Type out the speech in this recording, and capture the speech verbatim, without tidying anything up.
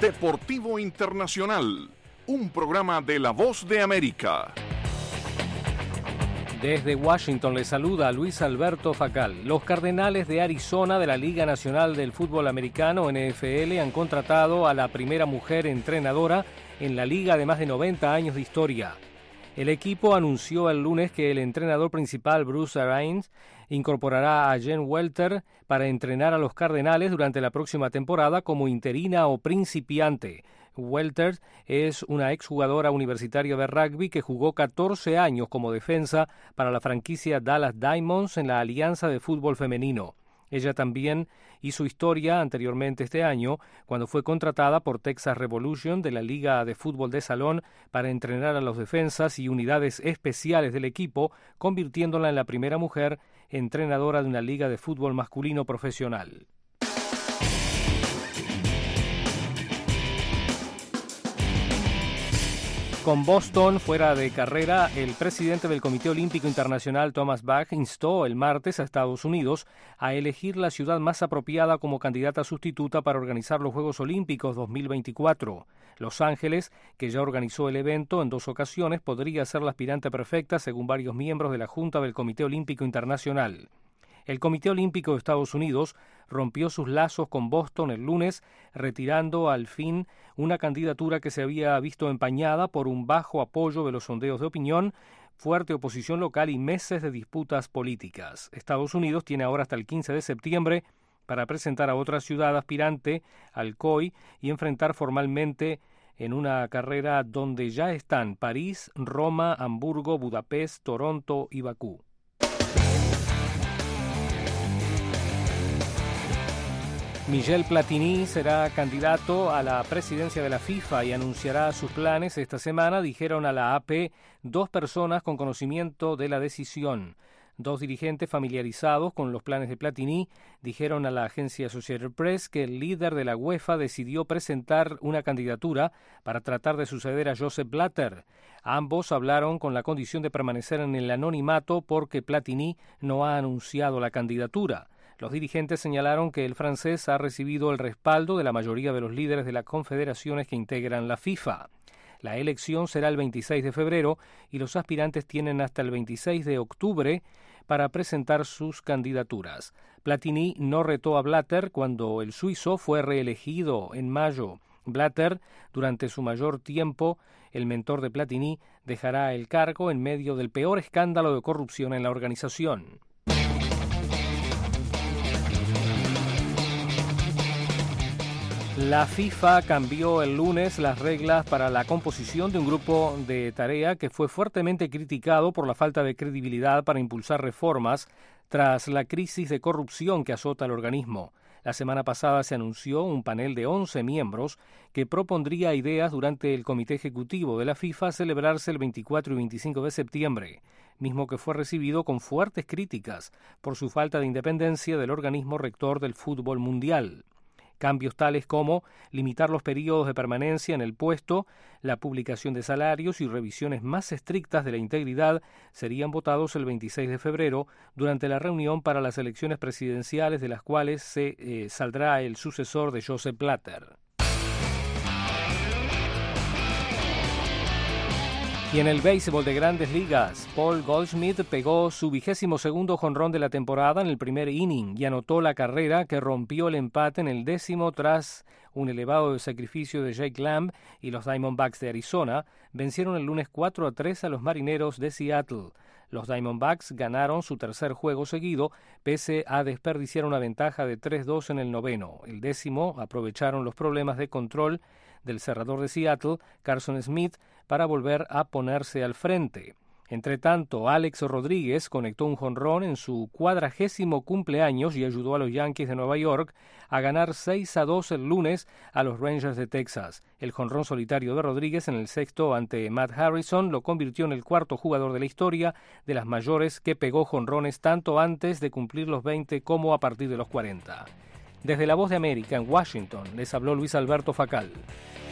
Deportivo Internacional, un programa de La Voz de América. Desde Washington le saluda Luis Alberto Facal. Los Cardenales de Arizona de la Liga Nacional del Fútbol Americano, N F L, han contratado a la primera mujer entrenadora en la liga de más de noventa años de historia. El equipo anunció el lunes que el entrenador principal, Bruce Arians, incorporará a Jen Welter para entrenar a los Cardenales durante la próxima temporada como interina o principiante. Welter es una exjugadora universitaria de rugby que jugó catorce años como defensa para la franquicia Dallas Diamonds en la Alianza de Fútbol Femenino. Ella también hizo historia anteriormente este año cuando fue contratada por Texas Revolution de la Liga de Fútbol de Salón para entrenar a los defensas y unidades especiales del equipo, convirtiéndola en la primera mujer entrenadora de una liga de fútbol masculino profesional. Con Boston fuera de carrera, el presidente del Comité Olímpico Internacional, Thomas Bach, instó el martes a Estados Unidos a elegir la ciudad más apropiada como candidata sustituta para organizar los Juegos Olímpicos dos mil veinticuatro. Los Ángeles, que ya organizó el evento en dos ocasiones, podría ser la aspirante perfecta según varios miembros de la Junta del Comité Olímpico Internacional. El Comité Olímpico de Estados Unidos rompió sus lazos con Boston el lunes, retirando al fin una candidatura que se había visto empañada por un bajo apoyo de los sondeos de opinión, fuerte oposición local y meses de disputas políticas. Estados Unidos tiene ahora hasta el quince de septiembre para presentar a otra ciudad aspirante al C O I y enfrentar formalmente en una carrera donde ya están París, Roma, Hamburgo, Budapest, Toronto y Bakú. Michel Platini será candidato a la presidencia de la FIFA y anunciará sus planes esta semana, dijeron a la A P dos personas con conocimiento de la decisión. Dos dirigentes familiarizados con los planes de Platini dijeron a la agencia Associated Press que el líder de la UEFA decidió presentar una candidatura para tratar de suceder a Joseph Blatter. Ambos hablaron con la condición de permanecer en el anonimato porque Platini no ha anunciado la candidatura. Los dirigentes señalaron que el francés ha recibido el respaldo de la mayoría de los líderes de las confederaciones que integran la FIFA. La elección será el veintiséis de febrero y los aspirantes tienen hasta el veintiséis de octubre para presentar sus candidaturas. Platini no retó a Blatter cuando el suizo fue reelegido en mayo. Blatter, durante su mayor tiempo, el mentor de Platini, dejará el cargo en medio del peor escándalo de corrupción en la organización. La FIFA cambió el lunes las reglas para la composición de un grupo de tarea que fue fuertemente criticado por la falta de credibilidad para impulsar reformas tras la crisis de corrupción que azota al organismo. La semana pasada se anunció un panel de once miembros que propondría ideas durante el Comité Ejecutivo de la FIFA a celebrarse el veinticuatro y veinticinco de septiembre, mismo que fue recibido con fuertes críticas por su falta de independencia del organismo rector del fútbol mundial. Cambios tales como limitar los periodos de permanencia en el puesto, la publicación de salarios y revisiones más estrictas de la integridad serían votados el veintiséis de febrero durante la reunión para las elecciones presidenciales de las cuales se eh, saldrá el sucesor de Joseph Blatter. Y en el béisbol de Grandes Ligas, Paul Goldschmidt pegó su vigésimo segundo jonrón de la temporada en el primer inning y anotó la carrera que rompió el empate en el décimo tras un elevado sacrificio de Jake Lamb, y los Diamondbacks de Arizona vencieron el lunes cuatro a tres a los Marineros de Seattle. Los Diamondbacks ganaron su tercer juego seguido, pese a desperdiciar una ventaja de tres dos en el noveno. El décimo aprovecharon los problemas de control del cerrador de Seattle, Carson Smith, para volver a ponerse al frente. Entre tanto, Alex Rodríguez conectó un jonrón en su cuadragésimo cumpleaños y ayudó a los Yankees de Nueva York a ganar seis a dos el lunes a los Rangers de Texas. El jonrón solitario de Rodríguez en el sexto ante Matt Harrison lo convirtió en el cuarto jugador de la historia de las mayores que pegó jonrones tanto antes de cumplir los veinte como a partir de los cuarenta. Desde La Voz de América en Washington les habló Luis Alberto Facal.